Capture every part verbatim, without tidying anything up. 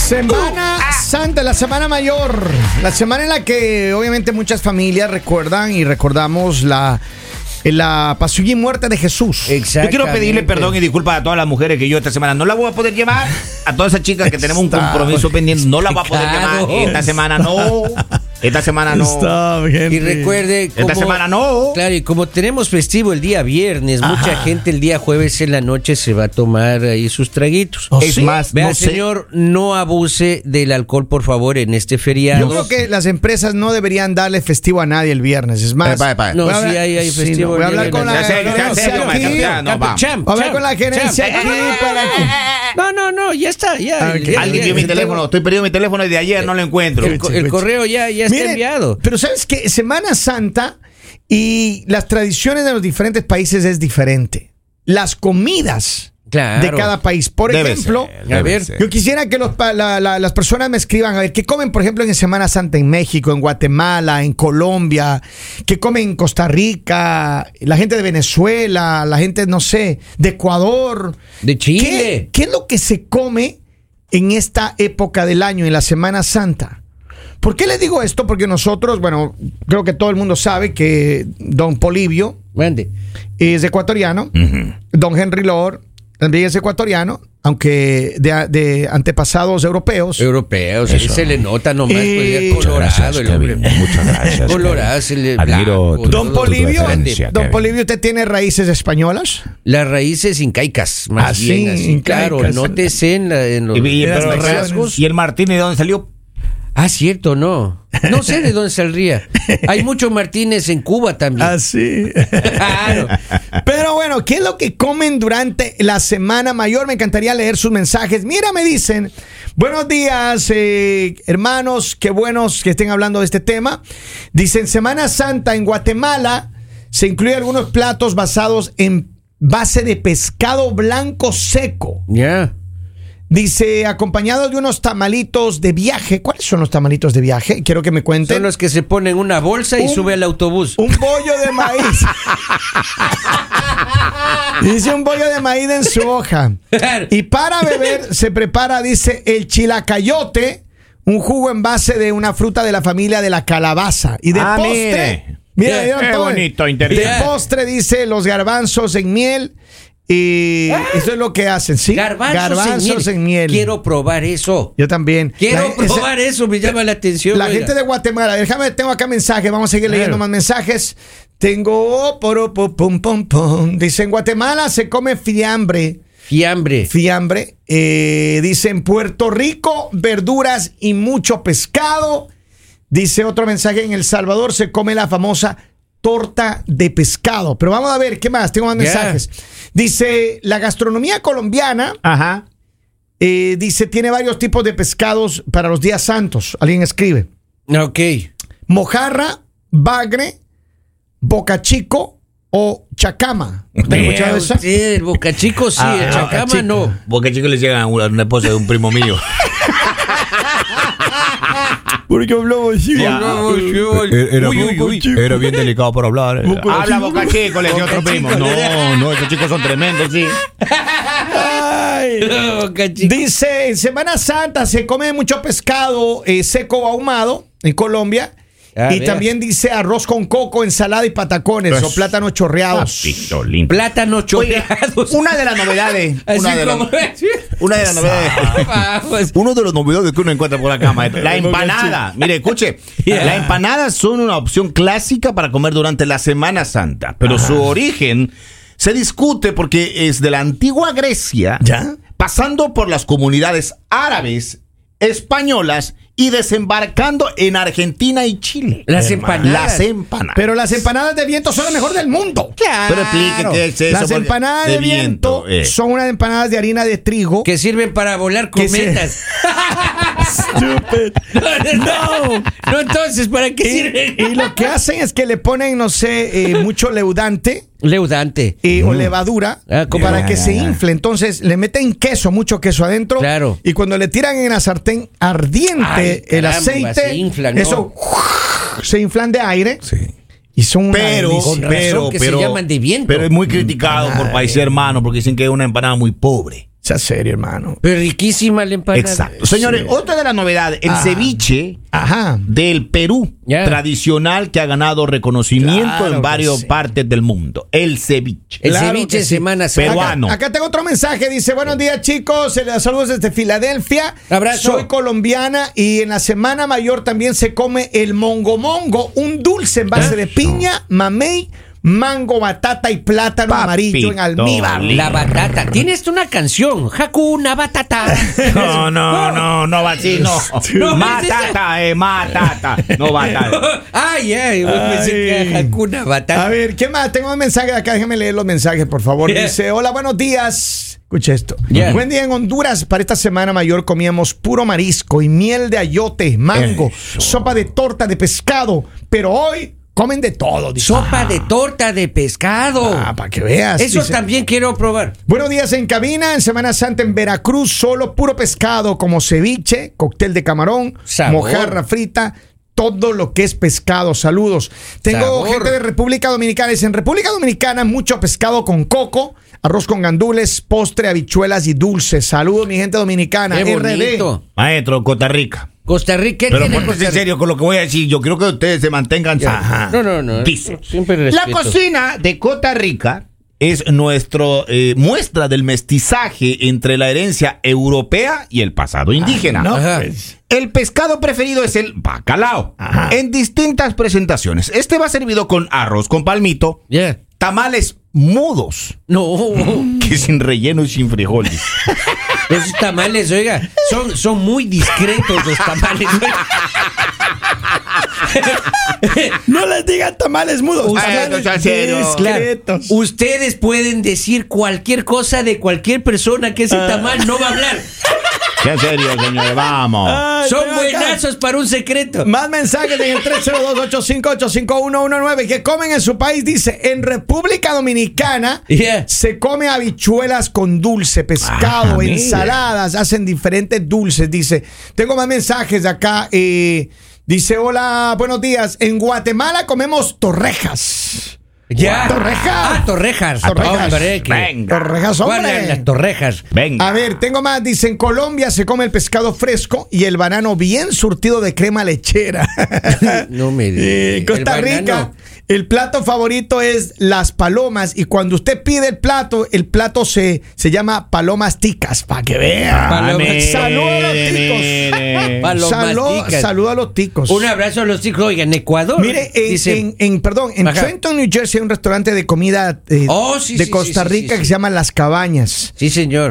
Semana Santa, la Semana Mayor, la semana en la que obviamente muchas familias recuerdan y recordamos la, la pasión y muerte de Jesús. Yo quiero pedirle perdón y disculpas a todas las mujeres que yo esta semana no la voy a poder llevar. A todas esas chicas que tenemos un compromiso pendiente, no la voy a poder llevar. Esta semana no. Esta semana no. Stop, y recuerde, como, esta semana no. Claro, y como tenemos festivo el día viernes, Ajá. mucha gente el día jueves en la noche se va a tomar ahí sus traguitos. ¿Oh, es sí? más, vea, no señor, sé. no abuse del alcohol, por favor, en este feriado. Yo creo que las empresas no deberían darle festivo a nadie el viernes. Es más, pa, pa, pa. no, sí hay, hay festivo. Sí, no, voy a hablar con la gerencia aquí. Voy a hablar con la gerencia aquí para que... No, no, no, ya está, ya. Okay. ya Alguien dio mi teléfono, estoy perdiendo mi teléfono y de ayer no lo encuentro. El, el correo ya, ya está Miren, enviado. Pero ¿sabes qué? Semana Santa y las tradiciones de los diferentes países es diferente. Las comidas claro. de cada país. Por debe ejemplo, ser, a ver, ser. yo quisiera que los, la, la, las personas me escriban a ver qué comen, por ejemplo, en Semana Santa en México, en Guatemala, en Colombia, qué comen en Costa Rica, la gente de Venezuela, la gente, no sé, de Ecuador, de Chile. ¿Qué, qué es lo que se come en esta época del año, en la Semana Santa? ¿Por qué les digo esto? Porque nosotros, bueno, creo que todo el mundo sabe que don Polibio Vende. es ecuatoriano, uh-huh. don Henry Lord también es ecuatoriano, aunque de, de antepasados europeos. Europeos, Eso. se le nota nomás, y... pues, colorado gracias, el hombre. Muchas gracias. Colorado, se le Admiro tu, Don Polibio, tu Don Polibio, ¿usted tiene raíces españolas? Las raíces incaicas, más así, bien así, incaicas. Claro, nótese en, la, en los, y, y, en pero, las rasgos. ¿Y el Martínez de dónde salió? Ah, cierto, no. No sé de dónde saldría. Hay muchos Martínez en Cuba también. Ah, sí. Claro. Pero bueno, ¿qué es lo que comen durante la Semana Mayor? Me encantaría leer sus mensajes. Mira, me dicen, buenos días, eh, hermanos, qué buenos que estén hablando de este tema. Dicen, Semana Santa en Guatemala se incluyen algunos platos basados en base de pescado blanco seco. Ya. Yeah. Dice, acompañado de unos tamalitos de viaje. ¿Cuáles son los tamalitos de viaje? Quiero que me cuenten. Son los que se ponen en una bolsa y un, sube al autobús. Un bollo de maíz. Dice un bollo de maíz en su hoja. Y para beber se prepara, dice, el chilacayote, un jugo en base de una fruta de la familia de la calabaza. Y de ah, postre. Mira, mira qué todo bonito, y interesante. de postre, dice, los garbanzos en miel. Y ¿Ah? eso es lo que hacen, ¿sí? Garbanzos, Garbanzos en, miel. en miel. Quiero probar eso. Yo también. Quiero la, probar ese, eso, me llama la atención. La oiga. gente de Guatemala, déjame, tengo acá mensajes, vamos a seguir claro. leyendo más mensajes. Tengo, poro, pum, pum, pum, pum. Dice, en Guatemala se come fiambre. Fiambre. Fiambre. Eh, dice, en Puerto Rico, verduras y mucho pescado. Dice otro mensaje, en El Salvador se come la famosa torta de pescado. Pero vamos a ver, ¿qué más? Tengo más yeah. mensajes. Dice, la gastronomía colombiana, Ajá. Eh, dice, tiene varios tipos de pescados para los días santos. Alguien escribe. Ok. Mojarra, bagre, bocachico o chacama. ¿Usted ha escuchado eso? Sí, el bocachico sí, ah, el chacama bocachico. no. Bocachico le llega a una esposa de un primo mío. Porque hablaba así. Era, uy, uy, uy. Era bien delicado para hablar. Eh. Habla boca chico, le dio otro primo. No, no, estos chicos son tremendos, sí. Ay. No, dice, en Semana Santa se come mucho pescado eh, seco o ahumado en Colombia. Ah, y vea. También dice arroz con coco, ensalada y patacones pues, o plátanos chorreados. Plátanos chorreados. Una de las novedades. Una de, como... la, una de las novedades. Ah, pues. Uno de los novedades que uno encuentra por acá, maestro. La empanada. Mire, escuche. Yeah. Las empanadas son una opción clásica para comer durante la Semana Santa. Pero Ajá. su origen se discute porque es de la antigua Grecia, ¿ya? Pasando por las comunidades árabes, españolas y desembarcando en Argentina y Chile. Las empanadas. Las empanadas. Pero las empanadas de viento son las mejores del mundo. Claro. Pero explique qué es eso. Las empanadas de, de viento, viento eh. son unas empanadas de harina de trigo. Que sirven para volar cometas. Stupid. No. No, entonces, ¿para qué sirven? Y, y lo que hacen es que le ponen, no sé, eh, mucho leudante. Leudante. Eh, mm. O levadura. Ah, para ya, que ya, se infle. Entonces, le meten queso, mucho queso adentro. Claro. Y cuando le tiran en la sartén ardiente, Ay, el caramba, aceite, se inflan, eso ¿no? se inflan de aire. Sí. Y son pero, con razón pero, que pero, se llaman de viento. Pero es muy criticado Ay. por países hermanos porque dicen que es una empanada muy pobre. Sea serio, hermano. Pero riquísima la empanada. Exacto. Señores, Sí. otra de las novedades, el Ah. ceviche Ajá. del Perú, Ya. tradicional que ha ganado reconocimiento Claro en que varias sí. partes del mundo. El ceviche. El Claro ceviche que sí. Semana Santa. Peruano. Acá, acá tengo otro mensaje. Dice, buenos días, chicos. eh, Saludos desde Filadelfia. Abrazo. Soy colombiana y en la Semana Mayor también se come el mongo mongo, un dulce en base de piña, mamey, mango, batata y plátano Papito amarillo en almíbar. lindo. La batata. Tienes una canción. Hakuna Batata. No, no, no, no va así, no. No, Matata, eh, matata. No batata. Ay, ay, yo pensé que era Hakuna A Batata. ver, ¿qué más? Tengo un mensaje de acá. Déjeme leer los mensajes, por favor. Yeah. Dice, hola, buenos días. Escucha esto. Yeah. Buen día en Honduras. Para esta Semana Mayor comíamos puro marisco y miel de ayote, mango, sopa de torta de pescado. Pero hoy comen de todo. Dice. Sopa de torta de pescado. Ah, para que veas. Eso dice. también quiero probar. Buenos días en cabina. En Semana Santa en Veracruz, solo puro pescado como ceviche, cóctel de camarón, Sabor. mojarra frita. Todo lo que es pescado. Saludos. Tengo Sabor. gente de República Dominicana. Dice, en República Dominicana mucho pescado con coco, arroz con gandules, postre, habichuelas y dulces. Saludos, mi gente dominicana. Qué R D. bonito. Maestro, Costa Rica. Costa Rica. ¿Qué Pero tiene pónganse Costa en Rica? serio con lo que voy a decir. Yo quiero que ustedes se mantengan. Ajá. No, no, no. Dice. Siempre La respeto. cocina de Costa Rica es nuestro eh, muestra del mestizaje entre la herencia europea y el pasado indígena. No, Ajá. pues. El pescado preferido es el bacalao. Ajá. En distintas presentaciones. Este va servido con arroz con palmito, Ya. tamales mudos, No. que sin relleno y sin frijoles. Esos tamales, oiga, son, son muy discretos los tamales. No les digan tamales mudos. Ay, tamales no sean serios. discretos. Ustedes pueden decir cualquier cosa de cualquier persona que ese tamal no va a hablar. En serio, señores, vamos. Ay, Son ven acá. buenazos para un secreto. Más mensajes en el tres cero dos, ocho cinco ocho, cinco uno uno nueve que comen en su país. Dice, en República Dominicana Yeah. se come habichuelas con dulce, pescado, Ah, mira. ensaladas, hacen diferentes dulces. Dice, tengo más mensajes de acá. eh, dice, hola, buenos días. En Guatemala comemos torrejas. Ya. Torrejas. Ah, torrejas. Torrejas. Hombre, que- Venga. Torrejas, ¿Cuáles hombre. las torrejas? Venga. A ver, tengo más. Dice, en Colombia se come el pescado fresco y el banano bien surtido de crema lechera. No me Eh, digas. Costa El Rica, banano. el plato favorito es las palomas y cuando usted pide el plato, el plato se, se llama palomas ticas, para que vean. Palomas. mire, Saludos a los ticos. mire. Palomas Saludos ticas. saludo a los ticos. Un abrazo a los hijos. Oiga, en Ecuador. Mire, en, dice, en- en- perdón, en Ajá. Trenton, New Jersey, hay un restaurante de comida eh, Oh, sí, de sí, Costa sí, sí, Rica sí, que sí. se llama Las Cabañas. sí, señor.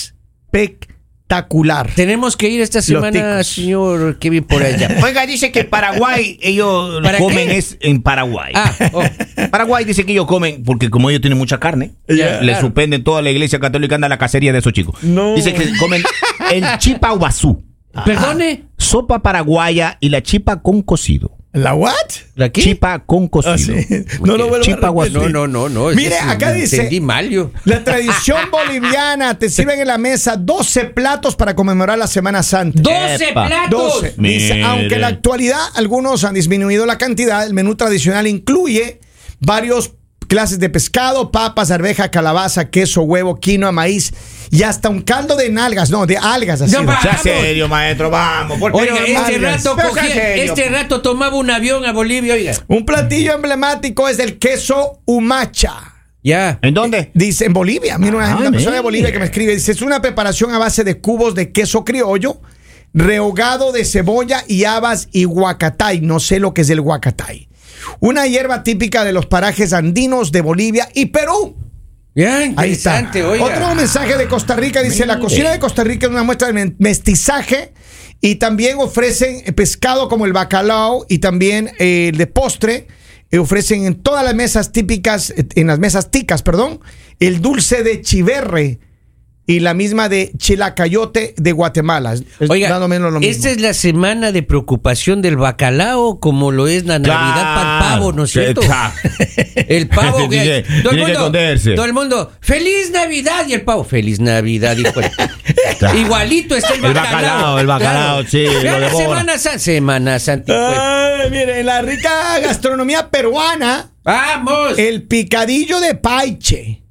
Espectacular. Tenemos que ir esta semana, ticos. señor Kevin, por allá. Oiga, dice que Paraguay, ellos ¿Para comen qué? es en Paraguay. Ah, oh. Paraguay dice que ellos comen, porque como ellos tienen mucha carne, Ya, le claro. suspenden toda la iglesia católica, anda a la cacería de esos chicos. No. Dice que comen el chipa guazú, Perdone. sopa paraguaya y la chipa con cocido. ¿La what? ¿La qué? Chipa con cocido. Ah, sí. No lo vuelvo a Chipa repetir. guazú. No, no, no, no. Mire, ese sí, acá me dice- Entendí mal yo. La tradición boliviana, te sirven en la mesa doce platos para conmemorar la Semana Santa. ¡doce Epa. platos! doce. Dice, Mire. aunque en la actualidad algunos han disminuido la cantidad, el menú tradicional incluye varios clases de pescado, papas, arveja, calabaza, queso, huevo, quinoa, maíz y hasta un caldo de nalgas, no, de algas así. No, ¿no? va. Sea Vamos. serio, maestro, vamos. ¿por qué Oiga, no- este algas. rato Pero sea cogía, serio. este rato tomaba un avión a Bolivia, oiga. Un platillo emblemático es el queso humacha. Ya. ¿En dónde? Dice en Bolivia, mira una, Ah, una persona de mire. Bolivia que me escribe, dice, es una preparación a base de cubos de queso criollo, rehogado de cebolla y habas y guacatay, no sé lo que es el guacatay. Una hierba típica de los parajes andinos de Bolivia y Perú. Ya, Ahí está. interesante, oiga. Otro mensaje de Costa Rica dice, la cocina de Costa Rica es una muestra de mestizaje y también ofrecen pescado como el bacalao y también eh, de postre. eh, ofrecen en todas las mesas típicas, eh, en las mesas ticas, perdón, el dulce de chiverre y la misma de chilacayote de Guatemala. Es Oiga, más o menos lo mismo. esta es la semana de preocupación del bacalao, como lo es la Navidad para el pavo, ¿no es cierto? Claro. El pavo que Tiene- todo el tiene que mundo, esconderse. todo el mundo, ¡feliz Navidad! Y el pavo, ¡feliz Navidad! Hijo de- Claro. Igualito está el El bacalao. bacalao, el bacalao, sí, Ya lo la devora. Semana Santa, Semana Santa. pues. Ay, mire, en la rica gastronomía peruana, ¡Vamos! el picadillo de paiche.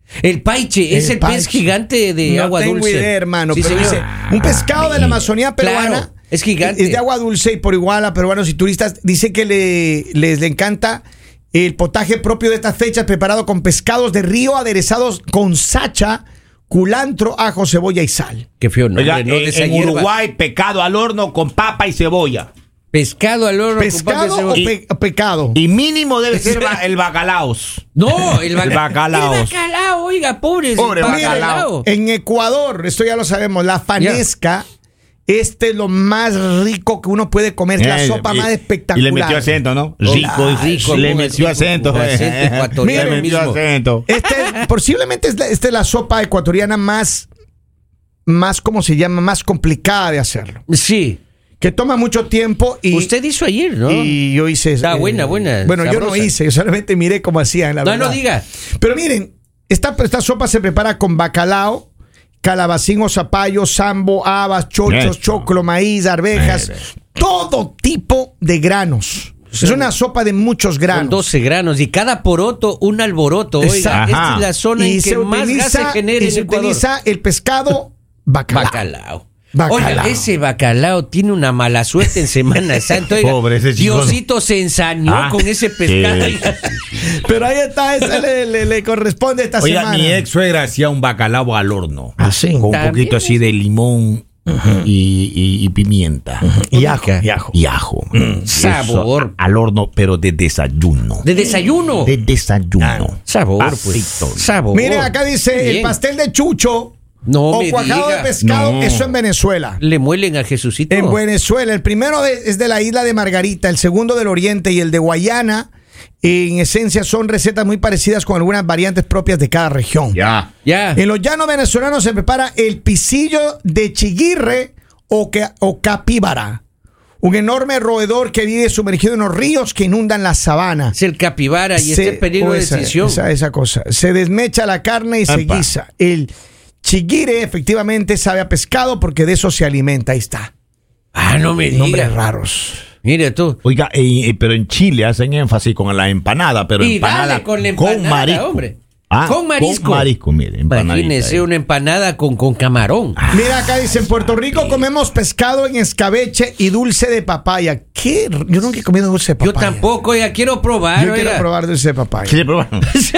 El paiche es El el, paiche. pez gigante de no agua tengo dulce. idea, hermano, Sí, pero señor. dice, un pescado de la Amazonía peruana. Claro, es gigante. Es de agua dulce y por igual a peruanos y turistas dice que le, les le encanta el potaje propio de estas fechas preparado con pescados de río aderezados con sacha, culantro, ajo, cebolla y sal. Qué feo, no, Oiga, no en, de esa en hierba. Uruguay, pescado al horno con papa y cebolla. Pescado al horno. con ¿Pescado papa o y cebolla. pe- pecado? Y mínimo debe ser ba- el bacalaos. No, el, baca- El bacalao. El bacalao, oiga, pobre. Pobre el bacalao. En Ecuador, esto ya lo sabemos, la fanesca, este es lo más rico que uno puede comer, la Eh, sopa y- más Y espectacular. le metió acento, ¿no? Oh, Rico y rico, Le muy metió rico, acento. con acento eh. ecuatoriano Le metió mismo. acento. Este, posiblemente es la, esta es la sopa ecuatoriana más, más, ¿cómo se llama? Más complicada de hacerlo. Sí. Que toma mucho tiempo y... Usted hizo ayer, ¿no? Y yo hice... Está buena, buena, Bueno, yo no sabrosa. hice, yo solamente miré cómo hacían, la No, verdad. no diga. Pero miren, esta, esta sopa se prepara con bacalao, calabacín o zapallo, sambo, habas, chochos, Eso. choclo, maíz, arvejas, todo tipo de granos. Es una sopa de muchos Con granos. doce granos y cada poroto un alboroto. Oiga, Exacto. esta es la zona Y en se que más gas se utiliza, genera y en se Ecuador. utiliza el pescado bacalao. Bacalao. Bacalao. Oiga, ese bacalao tiene una mala suerte en Semana Santa. Oiga, Pobre ese chico. Diosito se ensañó Ah, con ese pescado. sí. Pero ahí está, esa le, le- le corresponde esta Oiga, semana. mi ex suegra hacía un bacalao al horno. Ah, sí. Con un También poquito es- así de limón y, y- y pimienta. Y ajo, y ajo. Y ajo. Eso, Sabor. al horno, pero de desayuno. De desayuno. De desayuno. Sabor, Pasito. pues. Sabor. Mire, acá dice el Bien. pastel de chucho No o me cuajado diga. de pescado, No. eso en Venezuela. Le muelen a Jesucito. En Venezuela, el primero de- es de la isla de Margarita, el segundo del Oriente y el de Guayana. En esencia son recetas muy parecidas con algunas variantes propias de cada región. Ya. Ya. En los llanos venezolanos se prepara el pisillo de chiguirre o, que, o capíbara, un enorme roedor que vive sumergido en los ríos que inundan la sabana. Es el capibara y Se- este peligro o de esa, extinción. Esa, esa cosa. Se desmecha la carne y se Epa. guisa. El chiguire efectivamente sabe a pescado porque de eso se alimenta. Ahí está. Ah, no me Nombres digas. raros. Mire tú. Oiga, eh, eh, pero en Chile hacen énfasis con la empanada, pero Y empanada dale con la empanada, marisco. hombre. Ah, Con marisco. Con marisco, mire, empanadita Imagínese ahí. una empanada con, con camarón. Mira, acá dice, en Puerto Rico comemos pescado en escabeche y dulce de papaya. ¿Qué? Yo nunca he comido dulce de Yo papaya. tampoco, oiga, quiero probar. Yo quiero oiga. probar dulce de papaya. ¿Quiere probar?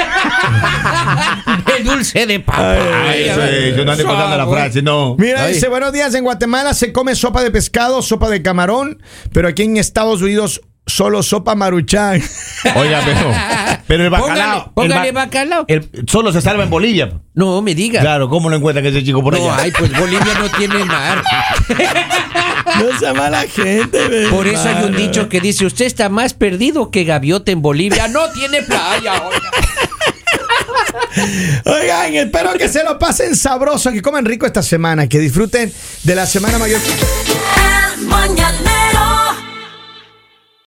El dulce de papaya. Ay, eso es, yo no ando contando la Sabor. frase, no. Mira, Ay. dice, buenos días, en Guatemala se come sopa de pescado, sopa de camarón, pero aquí en Estados Unidos solo sopa maruchan. Oiga, pero, pero el bacalao. Póngale- póngale el ba- bacalao. el- solo se salva en Bolivia. No me diga. Claro, ¿cómo lo encuentran ese chico por No, allá? ay, pues Bolivia no tiene mar. No sea mala gente, ve. Por eso hay un dicho que dice, usted está más perdido que gaviota en Bolivia. No tiene playa, oiga. Oigan, espero que se lo pasen sabroso, que coman rico esta semana, que disfruten de la Semana Mayor.